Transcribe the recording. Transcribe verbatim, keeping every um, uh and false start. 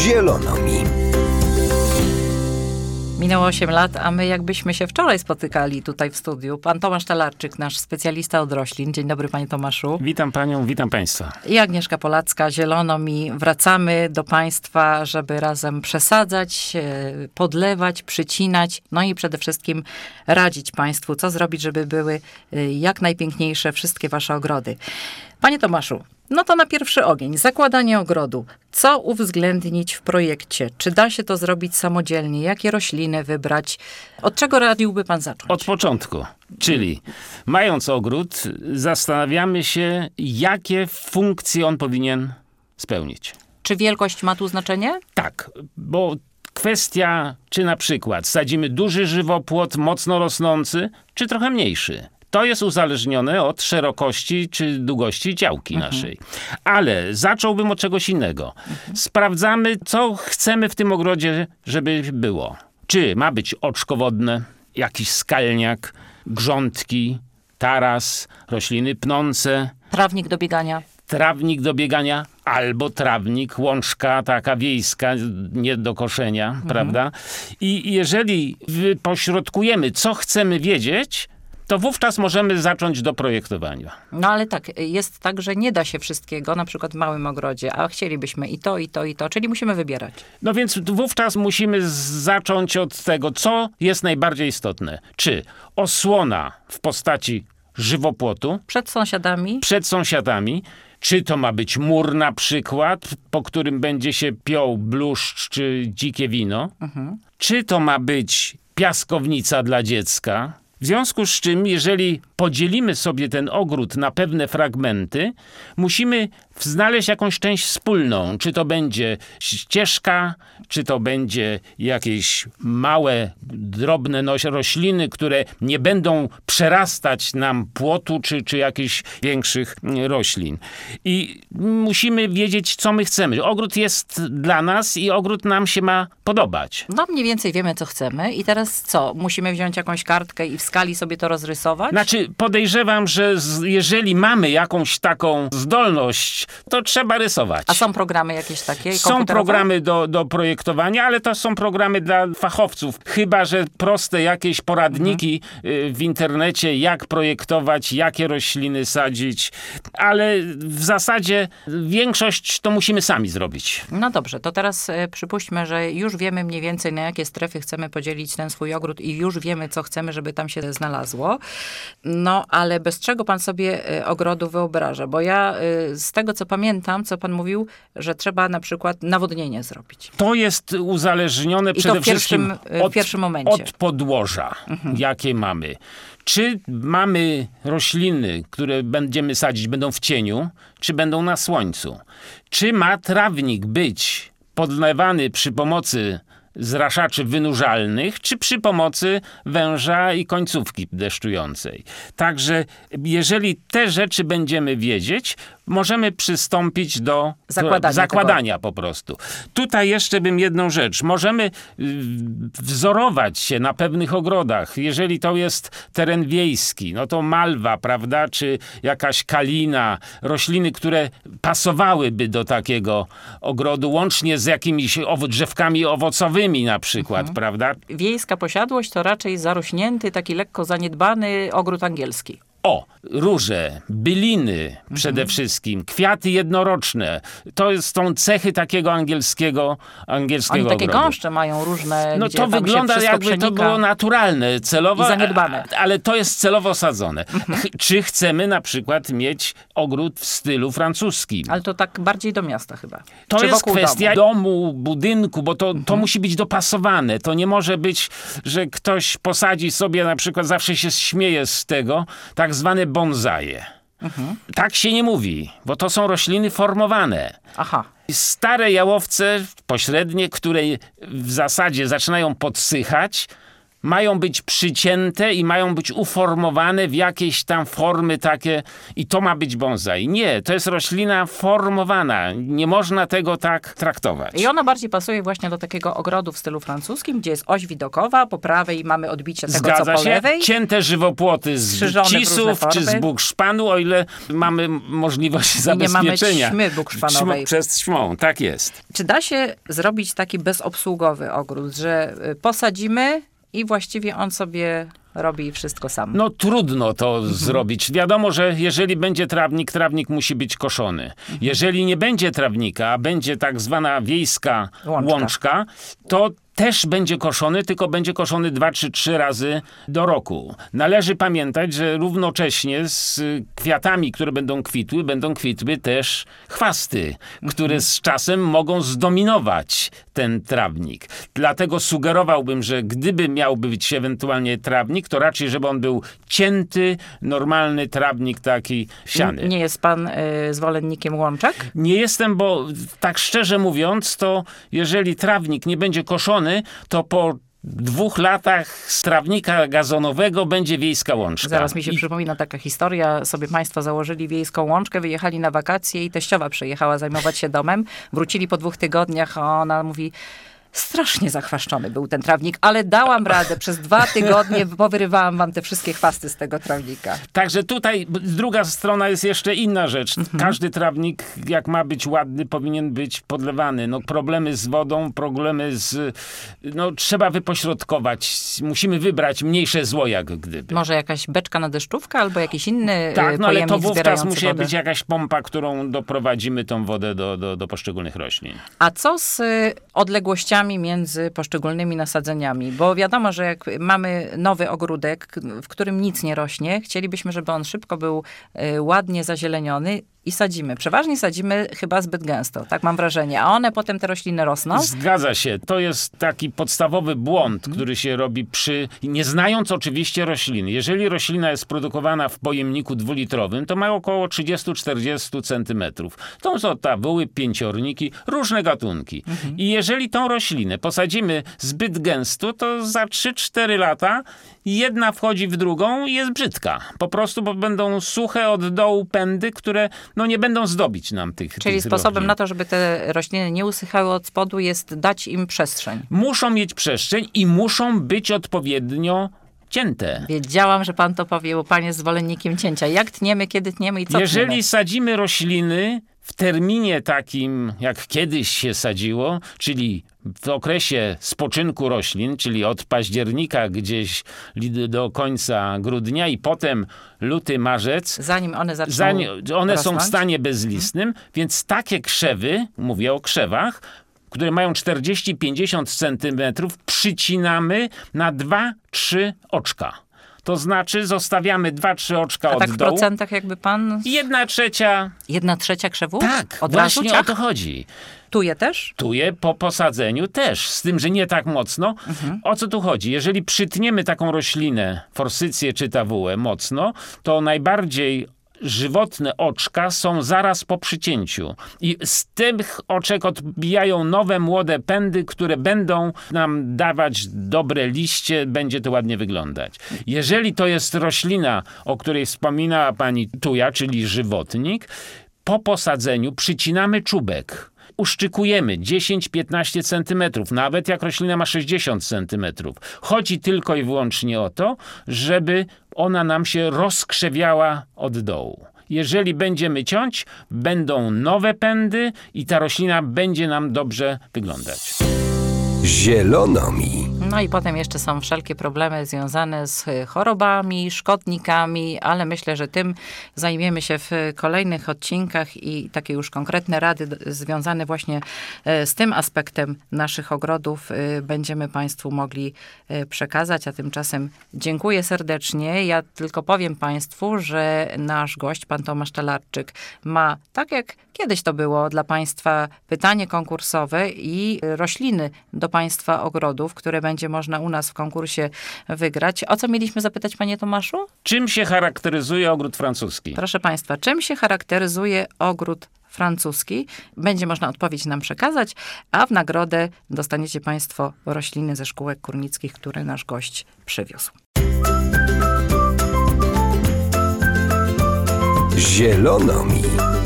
Zielono mi. Minęło osiem lat, a my jakbyśmy się wczoraj spotykali tutaj w studiu. Pan Tomasz Talarczyk, nasz specjalista od roślin. Dzień dobry, panie Tomaszu. Witam panią, witam państwa. I Agnieszka Polacka, Zielono mi. Wracamy do państwa, żeby razem przesadzać, podlewać, przycinać, no i przede wszystkim radzić państwu, co zrobić, żeby były jak najpiękniejsze wszystkie wasze ogrody. Panie Tomaszu, no to na pierwszy ogień. Zakładanie ogrodu. Co uwzględnić w projekcie? Czy da się to zrobić samodzielnie? Jakie rośliny wybrać? Od czego radziłby pan zacząć? Od początku. Czyli mając ogród, zastanawiamy się, jakie funkcje on powinien spełnić. Czy wielkość ma tu znaczenie? Tak, bo kwestia, czy na przykład sadzimy duży żywopłot, mocno rosnący, czy trochę mniejszy. To jest uzależnione od szerokości czy długości działki mhm. naszej. Ale zacząłbym od czegoś innego. Mhm. Sprawdzamy, co chcemy w tym ogrodzie, żeby było. Czy ma być oczko wodne, jakiś skalniak, grządki, taras, rośliny pnące. Trawnik do biegania. Trawnik do biegania, albo trawnik, łączka taka wiejska, nie do koszenia, mhm. prawda? I jeżeli pośrodkujemy, co chcemy wiedzieć, to wówczas możemy zacząć do projektowania. No ale tak, jest tak, że nie da się wszystkiego, na przykład w małym ogrodzie, a chcielibyśmy i to, i to, i to, czyli musimy wybierać. No więc wówczas musimy zacząć od tego, co jest najbardziej istotne. Czy osłona w postaci żywopłotu. Przed sąsiadami. Przed sąsiadami. Czy to ma być mur na przykład, po którym będzie się piął bluszcz czy dzikie wino. Mhm. Czy to ma być piaskownica dla dziecka. W związku z czym, jeżeli podzielimy sobie ten ogród na pewne fragmenty, musimy znaleźć jakąś część wspólną. Czy to będzie ścieżka, czy to będzie jakieś małe, drobne rośliny, które nie będą przerastać nam płotu, czy, czy jakichś większych roślin. I musimy wiedzieć, co my chcemy. Ogród jest dla nas i ogród nam się ma podobać. No mniej więcej wiemy, co chcemy. I teraz co? Musimy wziąć jakąś kartkę i w skali sobie to rozrysować? Znaczy, podejrzewam, że z, jeżeli mamy jakąś taką zdolność, to trzeba rysować. A są programy jakieś takie? Są programy do, do projektowania, ale to są programy dla fachowców. Chyba że proste jakieś poradniki mhm. w internecie, jak projektować, jakie rośliny sadzić. Ale w zasadzie większość to musimy sami zrobić. No dobrze, to teraz y, przypuśćmy, że już wiemy mniej więcej, na jakie strefy chcemy podzielić ten swój ogród i już wiemy, co chcemy, żeby tam się znalazło. No, ale bez czego pan sobie y, ogrodu wyobraża? Bo ja y, z tego, co pamiętam, co pan mówił, że trzeba na przykład nawodnienie zrobić. To jest uzależnione I przede to w pierwszym, wszystkim od, w pierwszym momencie. od podłoża, mhm. jakie mamy. Czy mamy rośliny, które będziemy sadzić, będą w cieniu, czy będą na słońcu? Czy ma trawnik być podlewany przy pomocy zraszaczy wynurzalnych, czy przy pomocy węża i końcówki deszczującej. Także jeżeli te rzeczy będziemy wiedzieć, możemy przystąpić do zakładania, zakładania po prostu. Tutaj jeszcze bym jedną rzecz. Możemy wzorować się na pewnych ogrodach. Jeżeli to jest teren wiejski, no to malwa, prawda, czy jakaś kalina, rośliny, które pasowałyby do takiego ogrodu, łącznie z jakimiś owo- drzewkami owocowymi na przykład, mhm. prawda? Wiejska posiadłość to raczej zarośnięty, taki lekko zaniedbany ogród angielski. O, róże, byliny przede mhm. wszystkim, kwiaty jednoroczne. To są cechy takiego angielskiego angielskiego Oni takie ogrodu. gąszcze mają różne, no gdzie to tam wygląda się jakby przenika. to było naturalne, celowo, i zaniedbane. ale to jest celowo sadzone. Mhm. Czy chcemy na przykład mieć ogród w stylu francuskim? Ale to tak bardziej do miasta chyba. To Czy jest kwestia domu? domu, budynku, bo to, mhm. to musi być dopasowane. To nie może być, że ktoś posadzi sobie na przykład, zawsze się śmieje z tego, tak zwane bonsaje. Mhm. Tak się nie mówi, bo to są rośliny formowane. Aha. Stare jałowce pośrednie, które w zasadzie zaczynają podsychać, mają być przycięte i mają być uformowane w jakieś tam formy takie i to ma być bonsai. Nie, to jest roślina formowana. Nie można tego tak traktować. I ona bardziej pasuje właśnie do takiego ogrodu w stylu francuskim, gdzie jest oś widokowa, po prawej mamy odbicie tego, Zgadza co po się. lewej. Cięte żywopłoty z Strzyżone w różne cisów czy z formy. bukszpanu, o ile mamy możliwość I nie mamy zabezpieczenia. ćmy bukszpanowej. Ćm- Przez ćmą, tak jest. Czy da się zrobić taki bezobsługowy ogród, że y, posadzimy i właściwie on sobie robi wszystko sam? No trudno to Mhm. zrobić. Wiadomo, że jeżeli będzie trawnik, trawnik musi być koszony. Mhm. Jeżeli nie będzie trawnika, a będzie tak zwana wiejska Łączka. łączka, to też będzie koszony, tylko będzie koszony dwa czy trzy razy do roku. Należy pamiętać, że równocześnie z kwiatami, które będą kwitły, będą kwitły też chwasty, które z czasem mogą zdominować ten trawnik. Dlatego sugerowałbym, że gdyby miał być ewentualnie trawnik, to raczej, żeby on był cięty, normalny trawnik taki siany. Nie jest pan y, zwolennikiem łączek? Nie jestem, bo tak szczerze mówiąc, to jeżeli trawnik nie będzie koszony, to po dwóch latach z trawnika gazonowego będzie wiejska łączka. Zaraz mi się I przypomina taka historia. Sobie państwo założyli wiejską łączkę, wyjechali na wakacje i teściowa przyjechała zajmować się domem. Wrócili po dwóch tygodniach, a ona mówi... Strasznie zachwaszczony był ten trawnik, ale dałam radę. Przez dwa tygodnie powyrywałam wam te wszystkie chwasty z tego trawnika. Także tutaj druga strona jest jeszcze inna rzecz. Mhm. Każdy trawnik, jak ma być ładny, powinien być podlewany. No, problemy z wodą, problemy z... No, trzeba wypośrodkować. Musimy wybrać mniejsze zło, jak gdyby. Może jakaś beczka na deszczówkę albo jakiś inny Tak, no ale to pojemnik wówczas zbierający musi wodę. być jakaś pompa, którą doprowadzimy tą wodę do, do, do poszczególnych roślin. A co z y, odległościami między poszczególnymi nasadzeniami? Bo wiadomo, że jak mamy nowy ogródek, w którym nic nie rośnie, chcielibyśmy, żeby on szybko był y, ładnie zazieleniony i sadzimy. Przeważnie sadzimy chyba zbyt gęsto, tak mam wrażenie. A one potem, te rośliny rosną. Zgadza się. To jest taki podstawowy błąd, który się robi przy... Nie znając oczywiście rośliny. Jeżeli roślina jest produkowana w pojemniku dwulitrowym, to ma około trzydzieści do czterdziestu centymetrów. To są tabuły, pięciorniki, różne gatunki. I jeżeli tą roślinę posadzimy zbyt gęsto, to za trzy cztery lata jedna wchodzi w drugą i jest brzydka. Po prostu, bo będą suche od dołu pędy, które no nie będą zdobić nam tych Czyli tych sposobem roślin. na to, żeby te rośliny nie usychały od spodu, jest dać im przestrzeń. Muszą mieć przestrzeń i muszą być odpowiednio cięte. Wiedziałam, że pan to powie, bo pan jest zwolennikiem cięcia. Jak tniemy, kiedy tniemy i co Jeżeli tniemy? sadzimy rośliny w terminie takim, jak kiedyś się sadziło, czyli w okresie spoczynku roślin, czyli od października gdzieś li- do końca grudnia i potem luty, marzec, Zanim one zaczną zanim one są w rosnąć? stanie bezlistnym, więc takie krzewy, mówię o krzewach, które mają czterdzieści do pięćdziesięciu centymetrów, przycinamy na dwa trzy oczka. To znaczy zostawiamy dwa trzy oczka A od tak w dołu. procentach jakby pan... Jedna trzecia. Jedna trzecia krzewów? Tak, Od razu właśnie o ciach? to chodzi. Tuje też? Tuje po posadzeniu też, z tym, że nie tak mocno. Mhm. O co tu chodzi? Jeżeli przytniemy taką roślinę, forsycję czy tawułę mocno, to najbardziej żywotne oczka są zaraz po przycięciu. I z tych oczek odbijają nowe, młode pędy, które będą nam dawać dobre liście, będzie to ładnie wyglądać. Jeżeli to jest roślina, o której wspominała pani tuja, czyli żywotnik, po posadzeniu przycinamy czubek. Uszczykujemy dziesięć do piętnastu centymetrów, nawet jak roślina ma sześćdziesiąt centymetrów. Chodzi tylko i wyłącznie o to, żeby ona nam się rozkrzewiała od dołu. Jeżeli będziemy ciąć, będą nowe pędy i ta roślina będzie nam dobrze wyglądać. Zielono mi. No i potem jeszcze są wszelkie problemy związane z chorobami, szkodnikami, ale myślę, że tym zajmiemy się w kolejnych odcinkach i takie już konkretne rady d- związane właśnie e, z tym aspektem naszych ogrodów e, będziemy państwu mogli e, przekazać, a tymczasem dziękuję serdecznie. Ja tylko powiem państwu, że nasz gość, pan Tomasz Talarczyk, ma, tak jak kiedyś to było dla państwa, pytanie konkursowe i rośliny do państwa ogrodów, które będzie można u nas w konkursie wygrać. O co mieliśmy zapytać, panie Tomaszu? Czym się charakteryzuje ogród francuski? Proszę państwa, czym się charakteryzuje ogród francuski. Będzie można odpowiedź nam przekazać, a w nagrodę dostaniecie państwo rośliny ze szkółek kurnickich, które nasz gość przywiózł. Zielono mi.